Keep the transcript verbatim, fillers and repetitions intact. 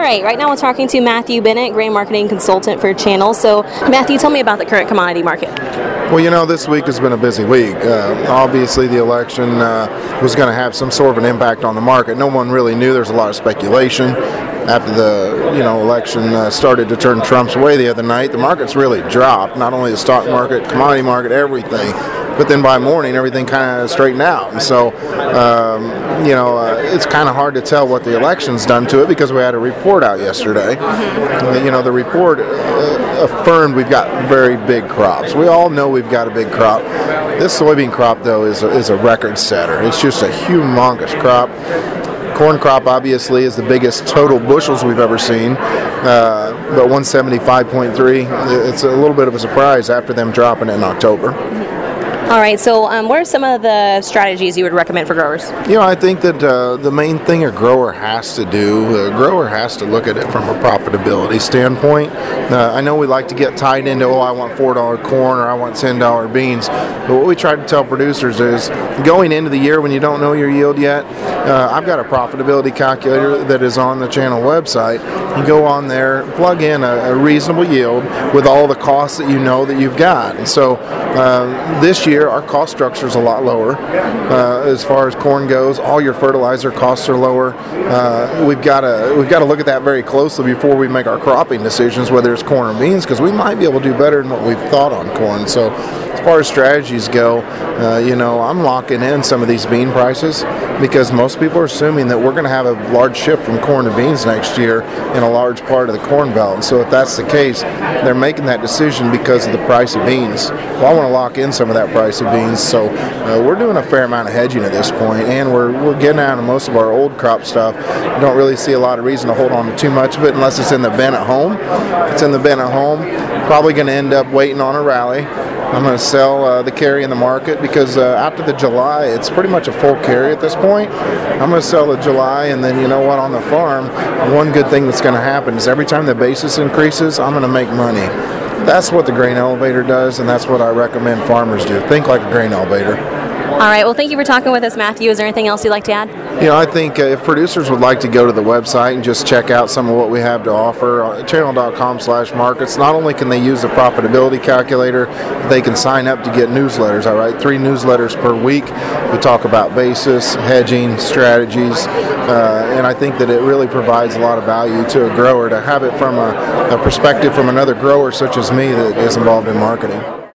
right, right now we're talking to Matthew Bennett, grain marketing consultant for Channel. So, Matthew, tell me about the current commodity market. Well, you know, this week has been a busy week. Uh, obviously, the election uh, was going to have some sort of an impact on the market. No one really knew. There's a lot of speculation. After the you know election uh, started to turn Trump's way the other night, the markets really dropped. Not only the stock market, commodity market, everything. But then by morning, everything kind of straightened out. And so, um, you know, uh, it's kind of hard to tell what the election's done to it because we had a report out yesterday. Mm-hmm. You know, the report uh, affirmed we've got very big crops. We all know we've got a big crop. This soybean crop, though, is a, is a record setter. It's just a humongous crop. Corn crop, obviously, is the biggest total bushels we've ever seen, uh, but one seventy-five point three. It's a little bit of a surprise after them dropping it in October. All right, so um, what are some of the strategies you would recommend for growers? You know, I think that uh, the main thing a grower has to do, a grower has to look at it from a profitability standpoint. Uh, I know we like to get tied into, oh, I want four dollars corn or I want ten dollars beans, but what we try to tell producers is going into the year when you don't know your yield yet, uh, I've got a profitability calculator that is on the Channel website. You go on there, plug in a, a reasonable yield with all the costs that you know that you've got. And so uh, this year, our cost structure is a lot lower uh, as far as corn goes. All your fertilizer costs are lower. Uh, we've got to we've got to look at that very closely before we make our cropping decisions, whether it's corn or beans, because we might be able to do better than what we've thought on corn. So as far as strategies go, uh, you know, I'm locking in some of these bean prices because most people are assuming that we're going to have a large shift from corn to beans next year in a large part of the corn belt. And so if that's the case, they're making that decision because of the price of beans. Well, I want to lock in some of that price of beans. So uh, we're doing a fair amount of hedging at this point, and we're we're getting out of most of our old crop stuff. We don't really see a lot of reason to hold on to too much of it unless it's in the bin at home. If it's in the bin at home, probably going to end up waiting on a rally. I'm going to sell uh, the carry in the market because uh, after the July, it's pretty much a full carry at this point. I'm going to sell the July, and then you know what, on the farm, one good thing that's going to happen is every time the basis increases, I'm going to make money. That's what the grain elevator does, and that's what I recommend farmers do. Think like a grain elevator. All right, well, thank you for talking with us, Matthew. Is there anything else you'd like to add? You know, I think uh, if producers would like to go to the website and just check out some of what we have to offer, uh, channel.com slash markets, not only can they use the profitability calculator, they can sign up to get newsletters. I write three newsletters per week. We talk about basis, hedging, strategies, uh, and I think that it really provides a lot of value to a grower to have it from a, a perspective from another grower such as me that is involved in marketing.